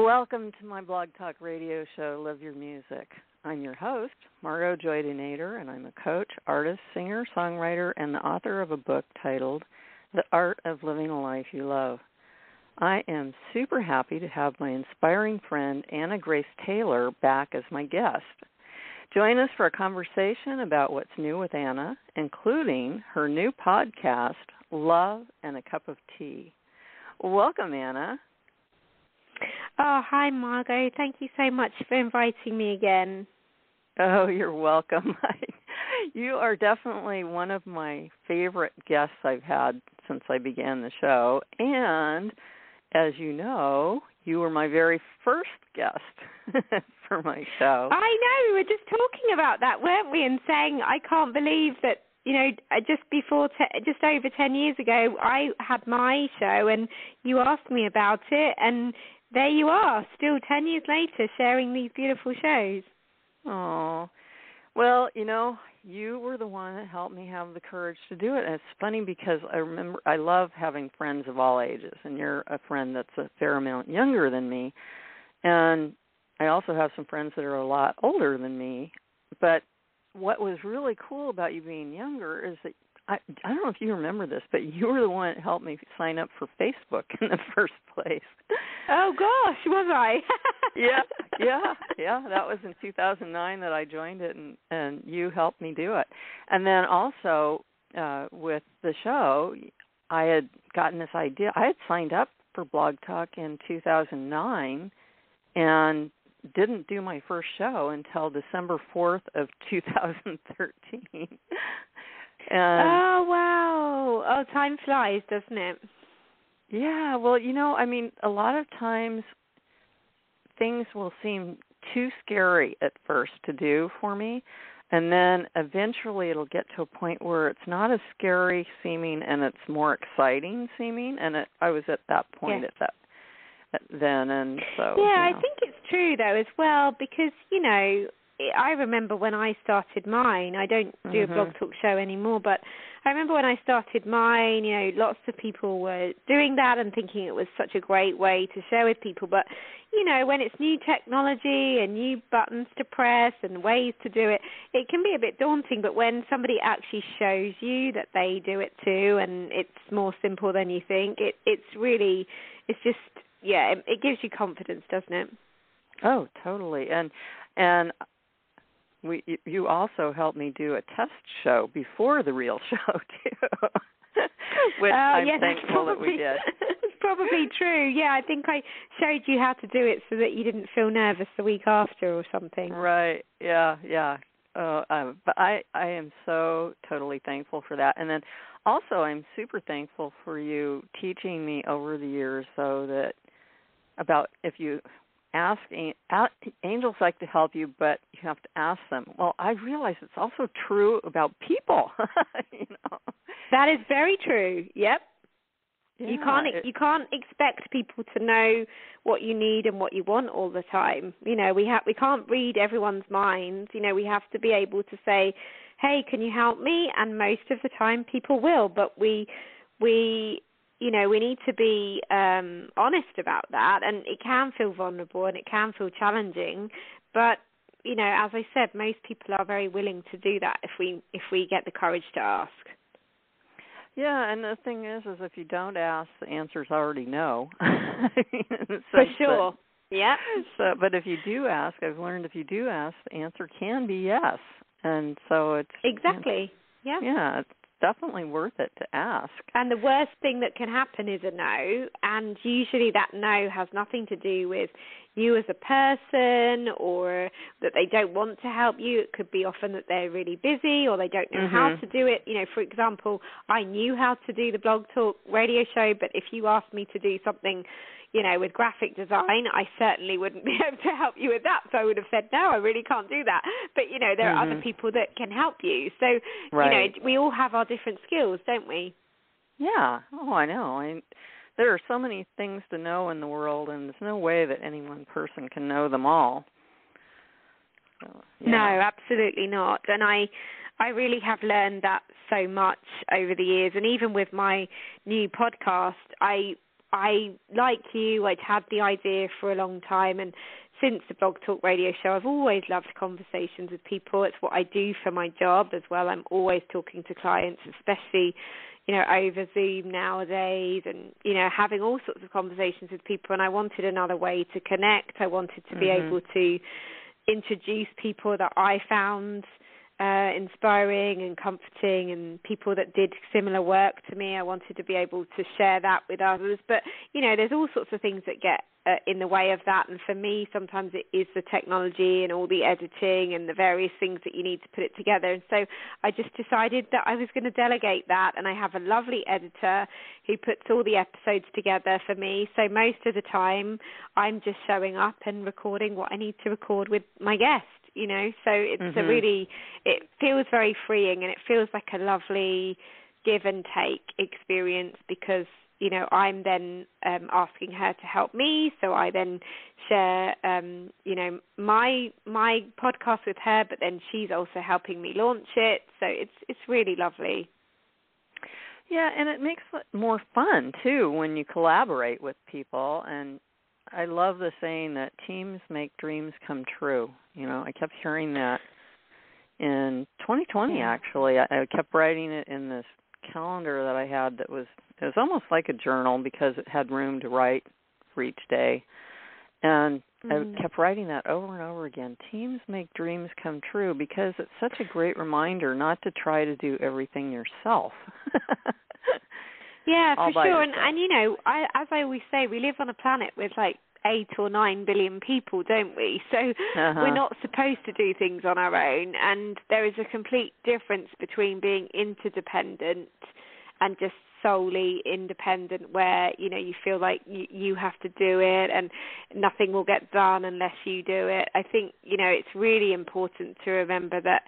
Welcome to my Blog Talk radio show, Live Your Music. I'm your host, Margot Joy Nader, and I'm a coach, artist, singer, songwriter, and the author of a book titled The Art of Living a Life You Love. I am super happy to have my inspiring friend, Anna Grace Taylor, back as my guest. Join us for a conversation about what's new with Anna, including her new podcast, Love and a Cup of Tea. Welcome, Anna. Oh, hi, Margot. Thank you so much for inviting me again. Oh, you're welcome. You are definitely one of my favorite guests I've had since I began the show. And as you know, you were my very first guest for my show. I know. We were just talking about that, weren't we? And saying, I can't believe that, you know, just over 10 years ago, I had my show and you asked me about it. And there you are, still 10 years later, sharing these beautiful shows. Oh, well, you know, you were the one that helped me have the courage to do it. And it's funny because I love having friends of all ages, and you're a friend that's a fair amount younger than me. And I also have some friends that are a lot older than me. But what was really cool about you being younger is that I don't know if you remember this, but you were the one that helped me sign up for Facebook in the first place. Oh, gosh, was I? Yeah. That was in 2009 that I joined it, and you helped me do it. And then also with the show, I had gotten this idea. I had signed up for Blog Talk in 2009 and didn't do my first show until December 4th of 2013. Oh, wow. Oh, time flies, doesn't it? Yeah, well, you know, I mean, a lot of times things will seem too scary at first to do for me, and then eventually it'll get to a point where it's not as scary seeming and it's more exciting seeming, and I was at that point then, and so... Yeah, I think it's true, though, as well, because, you know, I remember when I started mine, I don't do a blog talk show anymore, but I remember when I started mine, you know, lots of people were doing that and thinking it was such a great way to share with people. But, you know, when it's new technology and new buttons to press and ways to do it, it can be a bit daunting. But when somebody actually shows you that they do it too and it's more simple than you think, it gives you confidence, doesn't it? Oh, totally. And you also helped me do a test show before the real show, too, which I'm thankful that we did. It's probably true. Yeah, I think I showed you how to do it so that you didn't feel nervous the week after or something. Right, yeah. But I am so totally thankful for that. And then also I'm super thankful for you teaching me over the years about if you ask angels like to help you, but you have to ask them. Well, I realize it's also true about people. You know, that is very true. Yep. Yeah, you can't expect people to know what you need and what you want all the time. You know, we can't read everyone's minds. You know, we have to be able to say, "Hey, can you help me?" And most of the time, people will. But we need to be honest about that, and it can feel vulnerable and it can feel challenging. But, you know, as I said, most people are very willing to do that if we get the courage to ask. Yeah, and the thing is if you don't ask, the answer's already no. For sure. Yeah. But if you do ask, I've learned if you do ask, the answer can be yes. And so it's... Exactly. Yeah. Yeah, it's definitely worth it to ask. And the worst thing that can happen is a no, and usually that no has nothing to do with you as a person or that they don't want to help you. It could be often that they're really busy or they don't know how to do it. You know, for example, I knew how to do the Blog Talk radio show, but if you asked me to do something, you know, with graphic design, I certainly wouldn't be able to help you with that. So I would have said, no, I really can't do that. But, you know, there are other people that can help you. So, you know, we all have our different skills, don't we? Yeah. Oh, I know. There are so many things to know in the world, and there's no way that any one person can know them all. So, yeah. No, absolutely not. And I really have learned that so much over the years. And even with my new podcast, I I, like you, I'd had the idea for a long time, and since the Blog Talk Radio Show, I've always loved conversations with people. It's what I do for my job as well. I'm always talking to clients, especially, over Zoom nowadays, and, having all sorts of conversations with people, and I wanted another way to connect. I wanted to be able to introduce people that I found inspiring and comforting, and people that did similar work to me. I wanted to be able to share that with others. But, there's all sorts of things that get in the way of that. And for me, sometimes it is the technology and all the editing and the various things that you need to put it together. And so I just decided that I was going to delegate that. And I have a lovely editor who puts all the episodes together for me. So most of the time, I'm just showing up and recording what I need to record with my guest. So it's a really, it feels very freeing, and it feels like a lovely give and take experience, because, I'm then asking her to help me. So I then share, my podcast with her, but then she's also helping me launch it. So it's really lovely. Yeah, and it makes it more fun, too, when you collaborate with people. And I love the saying that teams make dreams come true. I kept hearing that in 2020, actually. I kept writing it in this calendar that I had it was almost like a journal, because it had room to write for each day. And I kept writing that over and over again. Teams make dreams come true, because it's such a great reminder not to try to do everything yourself. Yeah, for sure. And as I always say, we live on a planet with 8 or 9 billion people, don't we? So we're not supposed to do things on our own, and there is a complete difference between being interdependent and just solely independent, where you feel like you have to do it and nothing will get done unless you do it. I think it's really important to remember that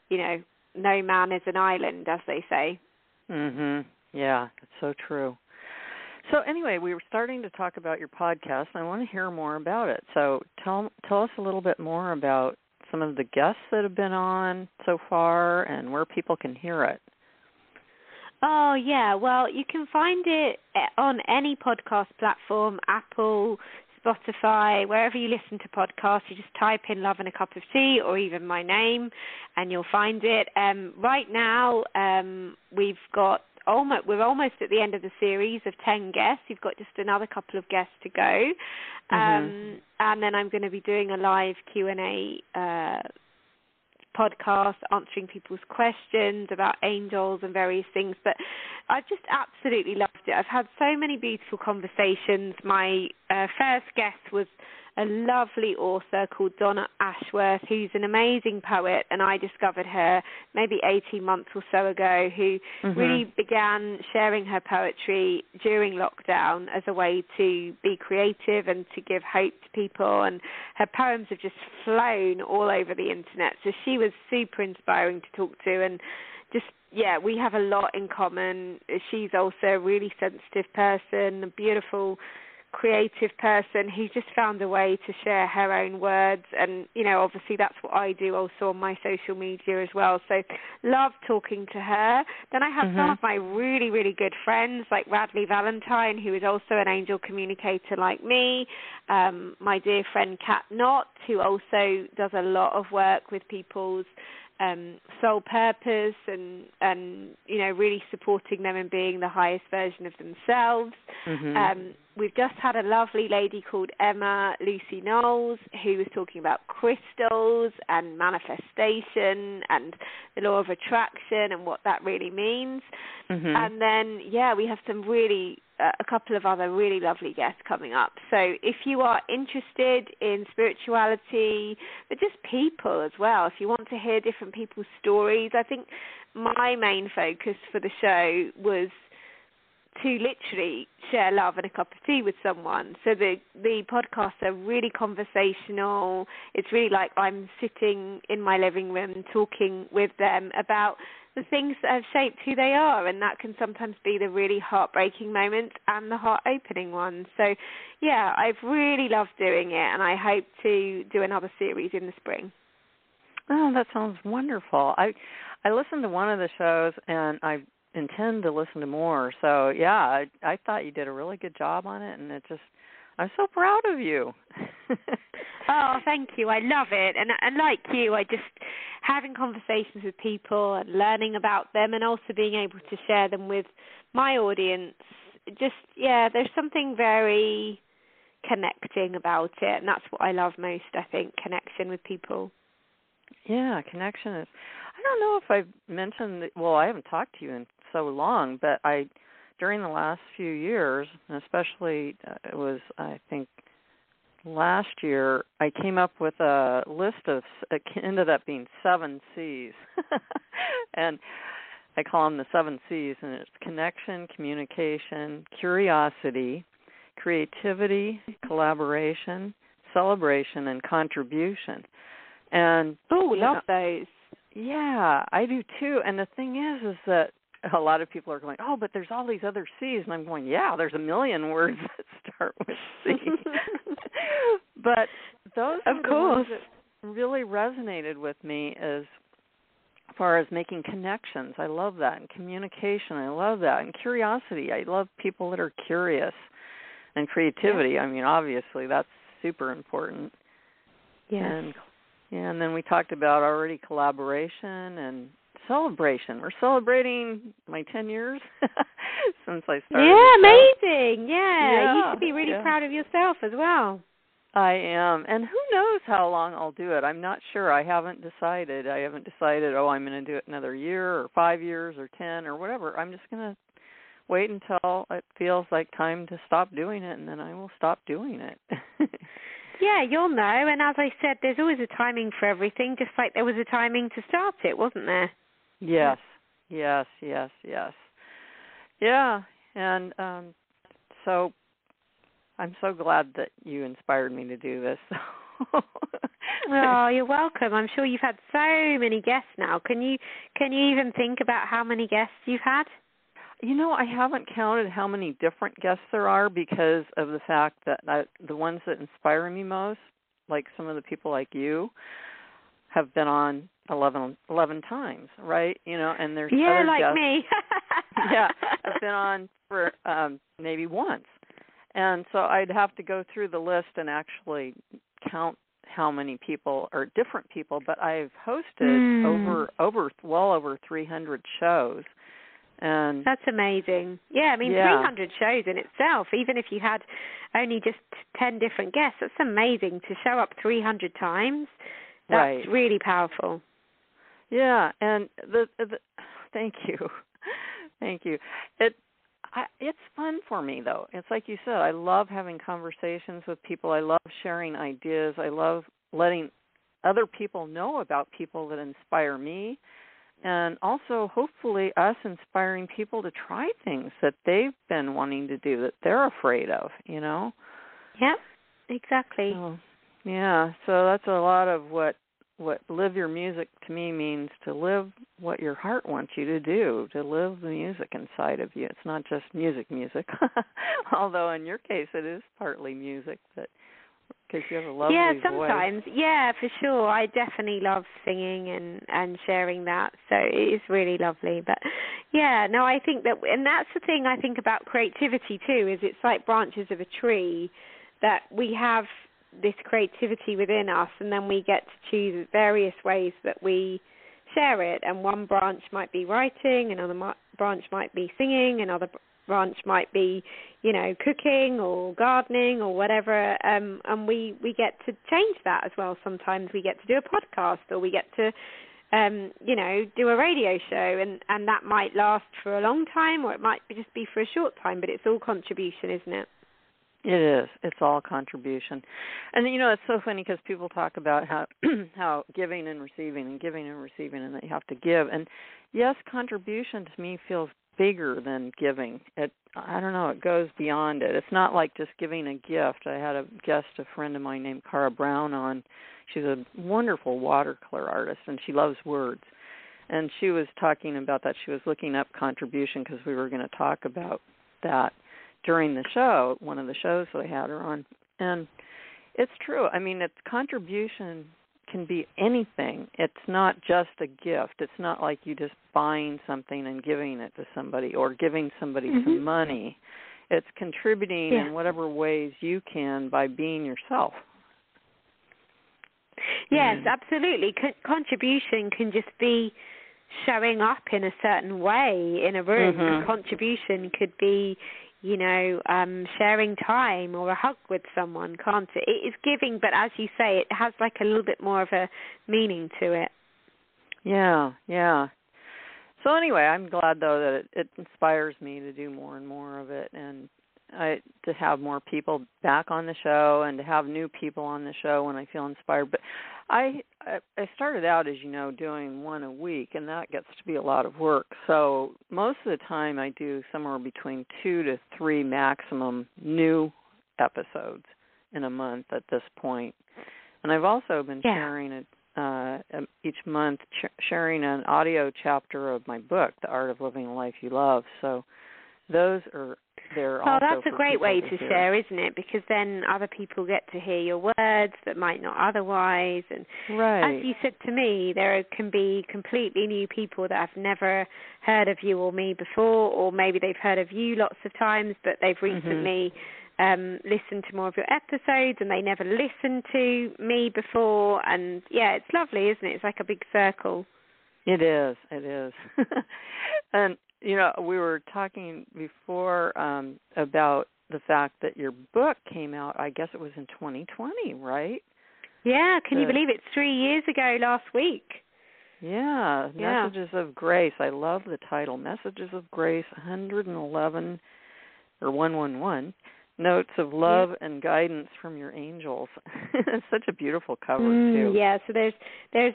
no man is an island, as they say. Yeah, it's so true. So anyway, we were starting to talk about your podcast, and I want to hear more about it. So tell us a little bit more about some of the guests that have been on so far and where people can hear it. Oh, yeah. Well, you can find it on any podcast platform, Apple, Spotify, wherever you listen to podcasts. You just type in Love and a Cup of Tea, or even my name, and you'll find it. Right now, we're almost at the end of the series of 10 guests. You've got just another couple of guests to go. And then I'm going to be doing a live Q&A podcast, answering people's questions about angels and various things. But I've just absolutely loved it. I've had so many beautiful conversations. My first guest was a lovely author called Donna Ashworth, who's an amazing poet, and I discovered her maybe 18 months or so ago, who really began sharing her poetry during lockdown as a way to be creative and to give hope to people, and her poems have just flown all over the internet. So she was super inspiring to talk to, and just, we have a lot in common. She's also a really sensitive person, a beautiful creative person who just found a way to share her own words, and obviously that's what I do also on my social media as well. So love talking to her. Then I have some of my really, really good friends like Radley Valentine, who is also an angel communicator like me, my dear friend Kat Knott, who also does a lot of work with people's soul purpose and really supporting them in being the highest version of themselves. We've just had a lovely lady called Emma Lucy Knowles, who was talking about crystals and manifestation and the law of attraction and what that really means. And then, we have some really a couple of other really lovely guests coming up. So if you are interested in spirituality, but just people as well, if you want to hear different people's stories, I think my main focus for the show was to literally share love and a cup of tea with someone. So the podcasts are really conversational. It's really like I'm sitting in my living room talking with them about the things that have shaped who they are, and that can sometimes be the really heartbreaking moments and the heart-opening ones. So, I've really loved doing it, and I hope to do another series in the spring. Oh, that sounds wonderful. I listened to one of the shows, and I intend to listen to more. So, yeah, I thought you did a really good job on it, and I'm so proud of you. Oh, thank you. I love it. And like you, I just having conversations with people and learning about them and also being able to share them with my audience. Just, yeah, there's something very connecting about it, and that's what I love most, I think, connection with people. Yeah, connection is, I don't know if I've mentioned, well, I haven't talked to you in so long, but during the last few years, and especially it was, I think, last year, I came up with a list of, it ended up being 7 C's. And I call them the 7 C's, and it's connection, communication, curiosity, creativity, collaboration, celebration, and contribution. And love those. Yeah, I do too. And the thing is that a lot of people are going, oh, but there's all these other C's. And I'm going, yeah, there's a million words that start with C. But those of are course the ones that really resonated with me as far as making connections. I love that. And communication, I love that. And curiosity, I love people that are curious. And creativity, I mean, obviously, that's super important. Yes. And then we talked about already collaboration and celebration. We're celebrating my 10 years since I started. Yeah, amazing. Yeah, you should be really proud of yourself as well. I am. And who knows how long I'll do it. I'm not sure. I haven't decided, I'm going to do it another year or 5 years or 10 or whatever. I'm just going to wait until it feels like time to stop doing it, and then I will stop doing it. Yeah, you'll know. And as I said, there's always a timing for everything, just like there was a timing to start it, wasn't there? Yes. Yeah, and so I'm so glad that you inspired me to do this. Oh, you're welcome. I'm sure you've had so many guests now. Can you even think about how many guests you've had? You know, I haven't counted how many different guests there are because of the fact that the ones that inspire me most, like some of the people like you, have been on 11 times, right? You know, and there's other like guests, me. yeah, I've been on for maybe once. And so I'd have to go through the list and actually count how many people or different people, but I've hosted well over 300 shows. And that's amazing. Yeah, I mean, 300 shows in itself, even if you had only just 10 different guests, that's amazing to show up 300 times. That's really powerful. Yeah, and thank you. Thank you. It's fun for me, though. It's like you said, I love having conversations with people. I love sharing ideas. I love letting other people know about people that inspire me. And also, hopefully, us inspiring people to try things that they've been wanting to do that they're afraid of, you know? Yeah, exactly. So that's a lot of what live your music to me means, to live what your heart wants you to do, to live the music inside of you. It's not just music, although in your case it is partly music, but because you have a lovely voice. Yeah, sometimes. Yeah, for sure. I definitely love singing and sharing that, so it is really lovely. But yeah, no, I think that, and that's the thing I think about creativity too, is it's like branches of a tree, that we have this creativity within us, and then we get to choose various ways that we share it. And one branch might be writing, another branch might be singing, another branch might be, you know, cooking or gardening or whatever, and we get to change that as well. Sometimes we get to do a podcast, or we get to you know, do a radio show, and that might last for a long time, or it might just be for a short time, but it's all contribution, isn't it? It is. It's all contribution. And, you know, it's so funny because people talk about how giving and receiving and giving and receiving, and that you have to give. And, yes, contribution to me feels bigger than giving. I don't know, it goes beyond it. It's not like just giving a gift. I had a friend of mine named Cara Brown on. She's a wonderful watercolor artist, and she loves words. And she was talking about that. She was looking up contribution because we were going to talk about that during the show, one of the shows that I had her on. And it's true. I mean, contribution can be anything. It's not just a gift. It's not like you just buying something and giving it to somebody or giving somebody some money. It's contributing in whatever ways you can by being yourself. Yes, absolutely. Contribution can just be showing up in a certain way in a room. Contribution could be, you know, sharing time or a hug with someone, can't it? It is giving, but as you say, it has like a little bit more of a meaning to it. Yeah, yeah. So anyway, I'm glad, though, that it inspires me to do more and more of it, and to have more people back on the show and to have new people on the show when I feel inspired. But I started out, as you know, doing one a week, and that gets to be a lot of work. So most of the time I do somewhere between 2 to 3 maximum new episodes in a month at this point. And I've also been sharing it each month, sharing an audio chapter of my book, The Art of Living a Life You Love. So those are there. Oh, that's a great way to share, isn't it? Because then other people get to hear your words that might not otherwise. And as you said to me, there can be completely new people that have never heard of you or me before, or maybe they've heard of you lots of times, but they've recently listened to more of your episodes and they never listened to me before. And yeah, it's lovely, isn't it? It's like a big circle. It is. It is. And you know, we were talking before about the fact that your book came out, I guess it was in 2020, right? Yeah, can you believe it? 3 years ago last week. Yeah, Messages of Grace. I love the title, Messages of Grace, 111, or 111, Notes of Love and Guidance from Your Angels. It's such a beautiful cover, too. Yeah, so there's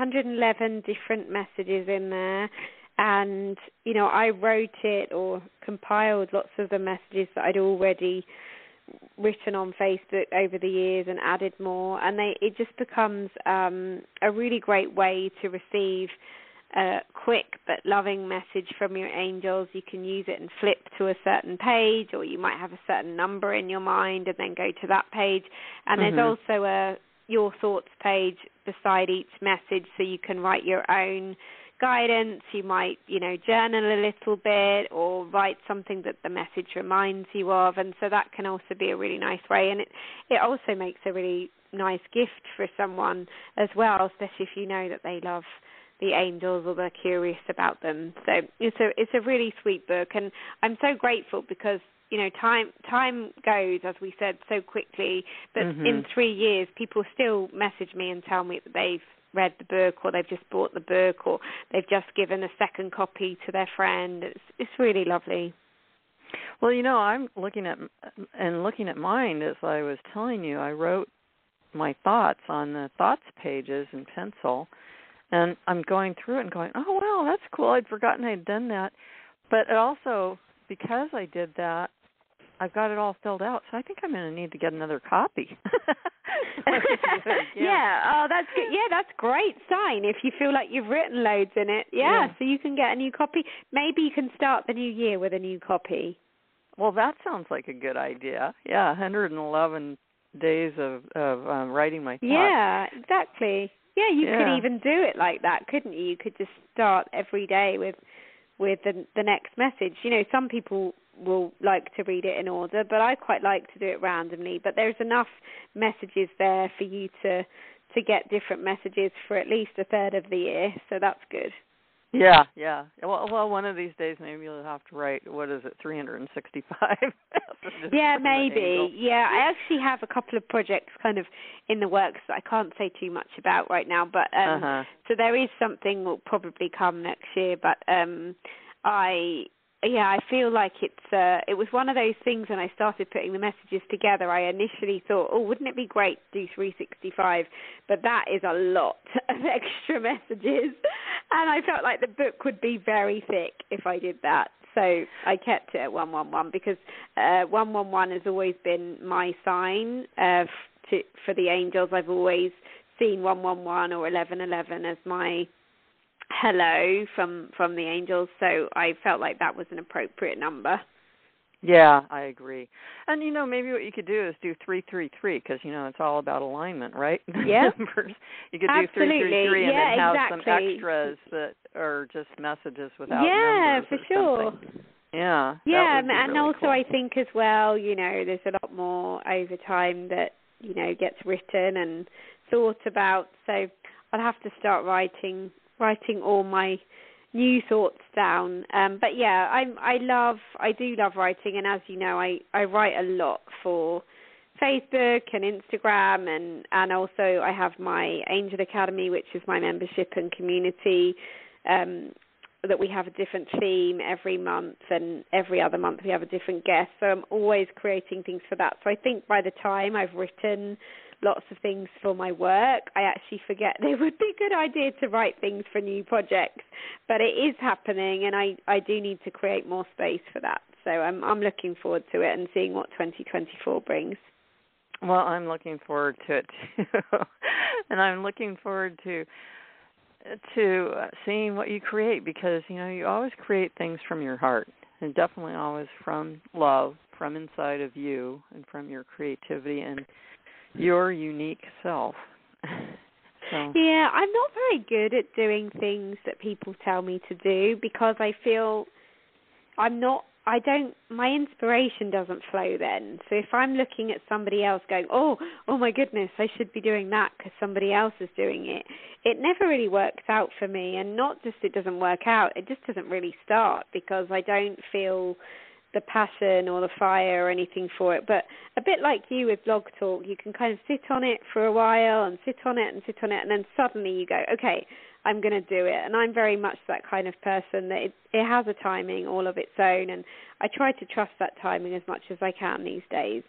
111 different messages in there. And, you know, I wrote it or compiled lots of the messages that I'd already written on Facebook over the years and added more. And it just becomes a really great way to receive a quick but loving message from your angels. You can use it and flip to a certain page, or you might have a certain number in your mind and then go to that page. And there's also a Your Thoughts page beside each message, so you can write your own guidance. You might, you know, journal a little bit or write something that the message reminds you of, and so that can also be a really nice way. And it also makes a really nice gift for someone as well, especially if you know that they love the angels or they're curious about them. So it's a really sweet book, and I'm so grateful because, you know, time goes, as we said, so quickly, but in 3 years people still message me and tell me that they've read the book, or they've just bought the book, or they've just given a second copy to their friend. It's really lovely. Well, you know, I'm looking at mine as I was telling you. I wrote my thoughts on the thoughts pages in pencil, and I'm going through it and going, oh, wow, that's cool. I'd forgotten I'd done that. But also, because I did that, I've got it all filled out, so I think I'm going to need to get another copy. Yeah, oh, that's good. Yeah, that's great sign if you feel like you've written loads in it. Yeah, so you can get a new copy. Maybe you can start the new year with a new copy. Well, that sounds like a good idea. Yeah, 111 days of writing my thoughts. Yeah, exactly. Yeah, you could even do it like that, couldn't you? You could just start every day with the next message. You know, some people will like to read it in order, but I quite like to do it randomly. But there's enough messages there for you to get different messages for at least a third of the year, so that's good. Yeah. Well, one of these days maybe you'll have to write, what is it, 365? Yeah, maybe. Yeah, I actually have a couple of projects kind of in the works that I can't say too much about right now, but so there is something will probably come next year, but I feel like it was one of those things when I started putting the messages together. I initially thought, oh, wouldn't it be great to do 365? But that is a lot of extra messages. And I felt like the book would be very thick if I did that. So I kept it at 111 because 111 has always been my sign for the angels. I've always seen 111 or 1111 as my hello from the angels, so I felt like that was an appropriate number. Yeah, I agree. And maybe what you could do is do 333 because it's all about alignment, right? Yeah. You could Absolutely. do 333 and then have exactly. some extras that are just messages without Yeah, numbers for or sure. something. Yeah, Yeah, that would be and really also cool. I think as well, there's a lot more over time that gets written and thought about. So I'll have to start writing all my new thoughts down. But yeah, I do love writing, and as you know, I write a lot for Facebook and Instagram, and also I have my Angel Academy, which is my membership and community. That we have a different theme every month, and every other month we have a different guest. So I'm always creating things for that. So I think by the time I've written lots of things for my work, I actually forget there would be a good idea to write things for new projects. But it is happening, and I do need to create more space for that. So I'm looking forward to it and seeing what 2024 brings. Well, I'm looking forward to it too, and I'm looking forward to seeing what you create because you always create things from your heart, and definitely always from love, from inside of you, and from your creativity and your unique self. So. Yeah, I'm not very good at doing things that people tell me to do because I feel my inspiration doesn't flow then. So if I'm looking at somebody else going, oh my goodness, I should be doing that because somebody else is doing it, it never really works out for me. And not just it doesn't work out, it just doesn't really start because I don't feel the passion or the fire or anything for it. But a bit like you with Blog Talk, you can kind of sit on it for a while and sit on it, and then suddenly you go, okay, I'm going to do it. And I'm very much that kind of person that it has a timing all of its own, and I try to trust that timing as much as I can these days.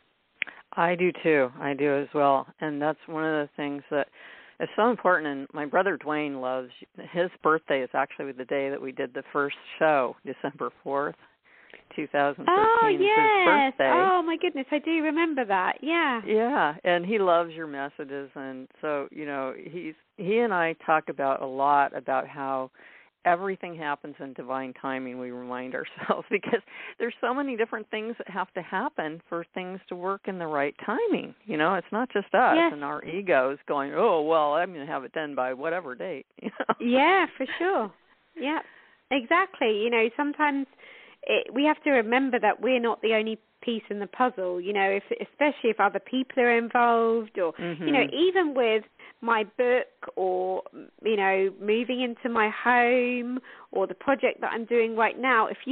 I do too. I do as well. And that's one of the things that is so important. And my brother Dwayne loves, his birthday is actually the day that we did the first show, December 4th. 2013 is his birthday. Oh, my goodness, I do remember that, yeah. Yeah, and he loves your messages, and so, he and I talk about a lot about how everything happens in divine timing, we remind ourselves, because there's so many different things that have to happen for things to work in the right timing. It's not just us and our egos going, oh, well, I'm going to have it done by whatever date. Yeah, for sure. Yeah, exactly. Sometimes we have to remember that we're not the only piece in the puzzle, especially if other people are involved or, even with my book or, moving into my home or the project that I'm doing right now, if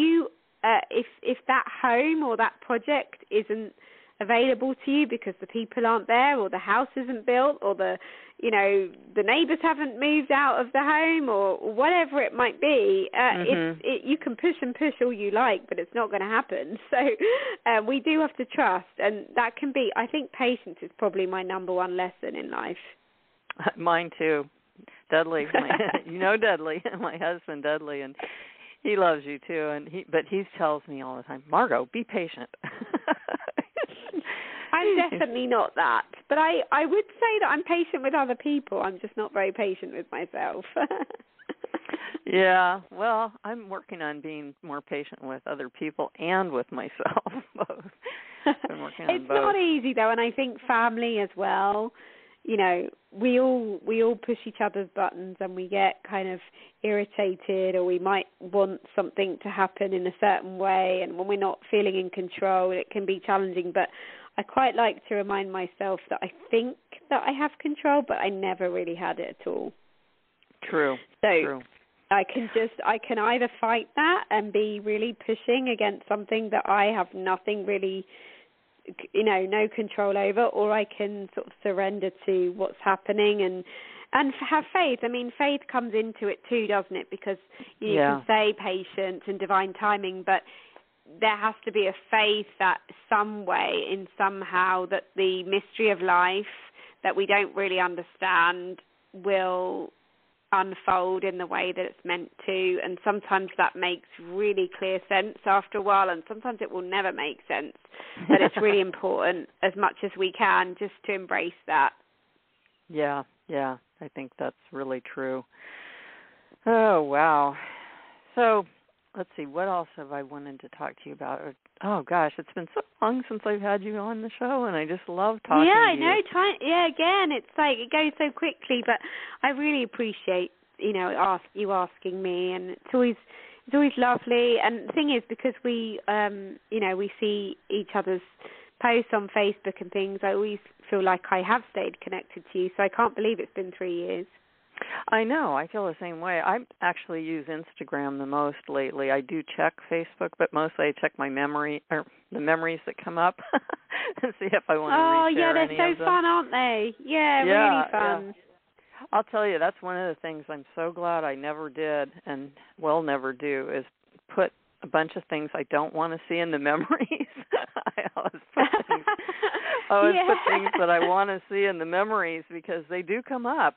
that home or that project isn't available to you because the people aren't there or the house isn't built or the neighbors haven't moved out of the home or whatever it might be, you can push and push all you like, but it's not going to happen. So we do have to trust, and that can be, I think patience is probably my number one lesson in life. Mine too. Dudley, Dudley, my husband Dudley, and he loves you too, but he tells me all the time, Margot, be patient. I'm definitely not that, but I would say that I'm patient with other people. I'm just not very patient with myself. Yeah, well, I'm working on being more patient with other people and with myself. Both. I'm working on it's both. Not easy though, and I think family as well. We all push each other's buttons, and we get kind of irritated, or we might want something to happen in a certain way, and when we're not feeling in control, it can be challenging. But I quite like to remind myself that I think that I have control, but I never really had it at all. True. So I can either fight that and be really pushing against something that I have nothing really, no control over, or I can sort of surrender to what's happening and have faith. I mean, faith comes into it too, doesn't it? Because you can say patience and divine timing, but there has to be a faith that some way, in somehow, that the mystery of life that we don't really understand will unfold in the way that it's meant to. And sometimes that makes really clear sense after a while, and sometimes it will never make sense. But it's really important, as much as we can, just to embrace that. Yeah, I think that's really true. Oh, wow. So let's see, what else have I wanted to talk to you about? Oh gosh, it's been so long since I've had you on the show, and I just love talking to you. Yeah, I know. Again, it's like it goes so quickly, but I really appreciate you asking me, and it's always lovely. And the thing is, because we we see each other's posts on Facebook and things, I always feel like I have stayed connected to you. So I can't believe it's been 3 years. I know. I feel the same way. I actually use Instagram the most lately. I do check Facebook, but mostly I check my the memories that come up and see if I want to reshare any of them. Oh, yeah, they're so fun, aren't they? Yeah, really fun. Yeah. I'll tell you, that's one of the things I'm so glad I never did and will never do is put a bunch of things I don't want to see in the memories. I always put things that I want to see in the memories because they do come up,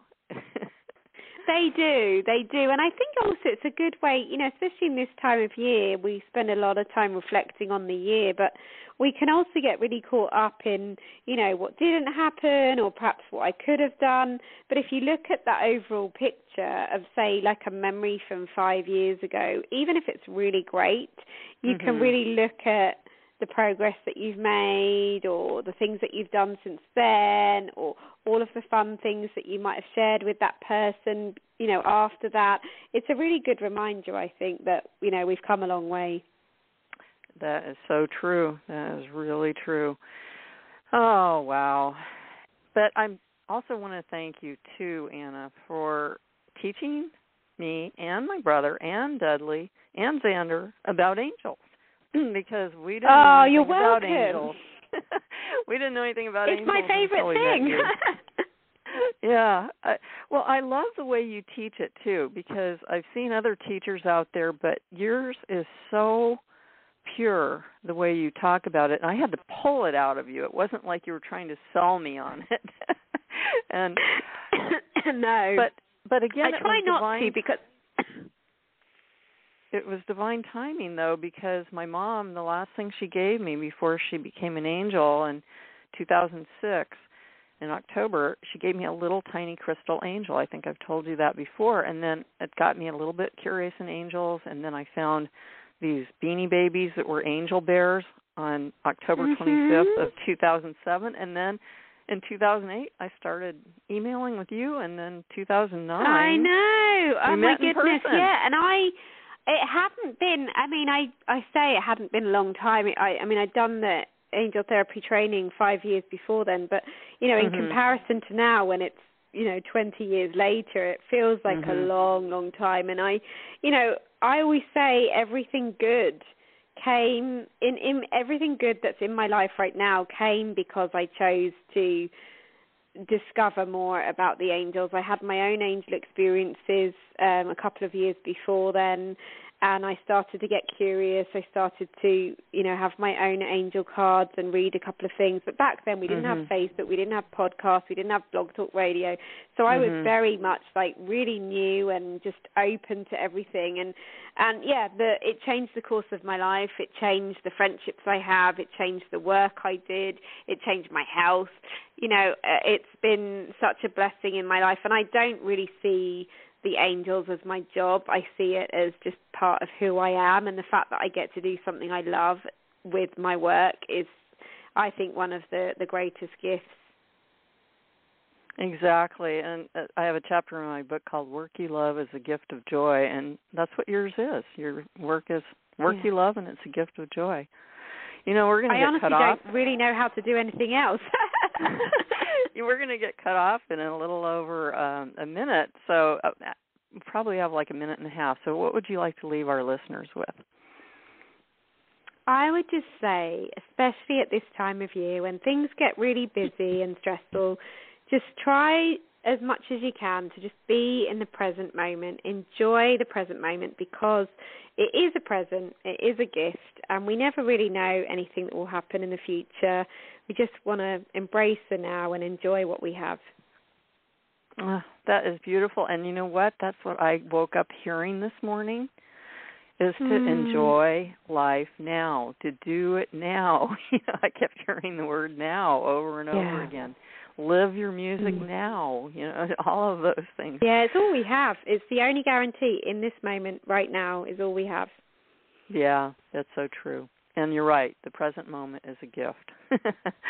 They do. And I think also it's a good way, especially in this time of year, we spend a lot of time reflecting on the year, but we can also get really caught up in, what didn't happen or perhaps what I could have done. But if you look at that overall picture of, say, like a memory from 5 years ago, even if it's really great, you can really look at the progress that you've made or the things that you've done since then or all of the fun things that you might have shared with that person, after that. It's a really good reminder, I think, that, we've come a long way. That is so true. That is really true. Oh, wow. But I also want to thank you, too, Anna, for teaching me and my brother and Dudley and Xander about angels. Because we didn't know anything about angels. We didn't know anything about angels. It's my favorite thing. Yeah. I love the way you teach it, too, because I've seen other teachers out there, but yours is so pure the way you talk about it. And I had to pull it out of you. It wasn't like you were trying to sell me on it. And no. But again, I try not to because... It was divine timing, though, because my mom, the last thing she gave me before she became an angel in 2006, in October, she gave me a little tiny crystal angel. I think I've told you that before. And then it got me a little bit curious in angels, and then I found these Beanie Babies that were angel bears on October 25th of 2007. And then in 2008, I started emailing with you, and then 2009. I know. Oh, my goodness. Yeah, and it hadn't been, I say it hadn't been a long time. I'd done the angel therapy training 5 years before then, but, in comparison to now when it's, 20 years later, it feels like a long, long time. And I always say everything good came, in everything good that's in my life right now came because I chose to discover more about the angels. I had my own angel experiences a couple of years before then, and I started to get curious. I started to, have my own angel cards and read a couple of things. But back then we didn't have Facebook, we didn't have podcasts, we didn't have Blog Talk Radio. So I was very much like really new and just open to everything. And it changed the course of my life. It changed the friendships I have. It changed the work I did. It changed my health. It's been such a blessing in my life. And I don't really see the angels as my job. I see it as just part of who I am, and the fact that I get to do something I love with my work is, I think, one of the greatest gifts. Exactly, and I have a chapter in my book called Work You Love is a Gift of Joy, and that's what yours is. Your work is work you love, and it's a gift of joy. We're going to get cut off. I honestly don't really know how to do anything else. We're going to get cut off in a little over a minute, so we'll probably have like a minute and a half. So what would you like to leave our listeners with? I would just say, especially at this time of year when things get really busy and stressful, just try as much as you can to just be in the present moment. Enjoy the present moment because it is a present, it is a gift, and we never really know anything that will happen in the future. We just want to embrace the now and enjoy what we have. That is beautiful. And you know what? That's what I woke up hearing this morning, is to enjoy life now, to do it now. I kept hearing the word now over and over again. live your music now, all of those things. Yeah, it's all we have. It's the only guarantee in this moment right now is all we have. Yeah, that's so true. And you're right. The present moment is a gift.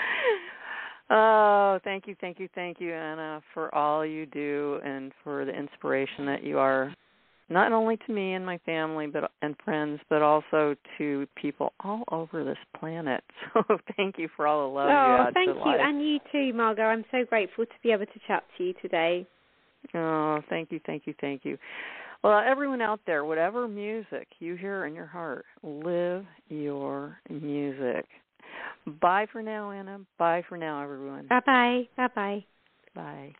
Oh, thank you, Anna, for all you do and for the inspiration that you are, not only to me and my family and friends, but also to people all over this planet. So thank you for all the love you add thank to you, life. and you too, Margot. I'm so grateful to be able to chat to you today. Oh, thank you. Well, everyone out there, whatever music you hear in your heart, live your music. Bye for now, Anna. Bye for now, everyone. Bye-bye. Bye-bye. Bye.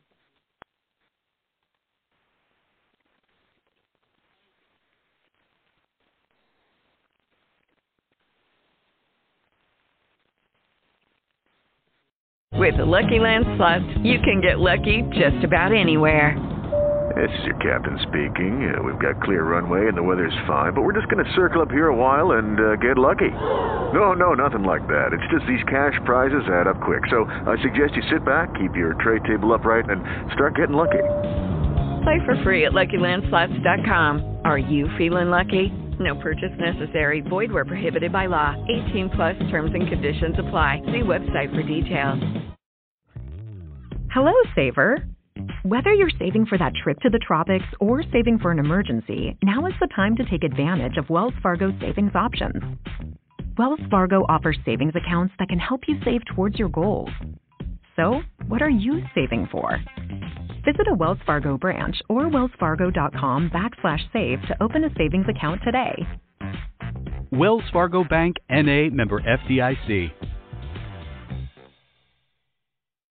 With the Lucky Land Slots, you can get lucky just about anywhere. This is your captain speaking. We've got clear runway and the weather's fine, but we're just going to circle up here a while and get lucky. No, nothing like that. It's just these cash prizes add up quick. So I suggest you sit back, keep your tray table upright, and start getting lucky. Play for free at LuckyLandSlots.com. Are you feeling lucky? No purchase necessary. Void where prohibited by law. 18+ terms and conditions apply. See website for details. Hello, Saver. Whether you're saving for that trip to the tropics or saving for an emergency, now is the time to take advantage of Wells Fargo savings options. Wells Fargo offers savings accounts that can help you save towards your goals. So, what are you saving for? Visit a Wells Fargo branch or wellsfargo.com/save to open a savings account today. Wells Fargo Bank, N.A., member FDIC.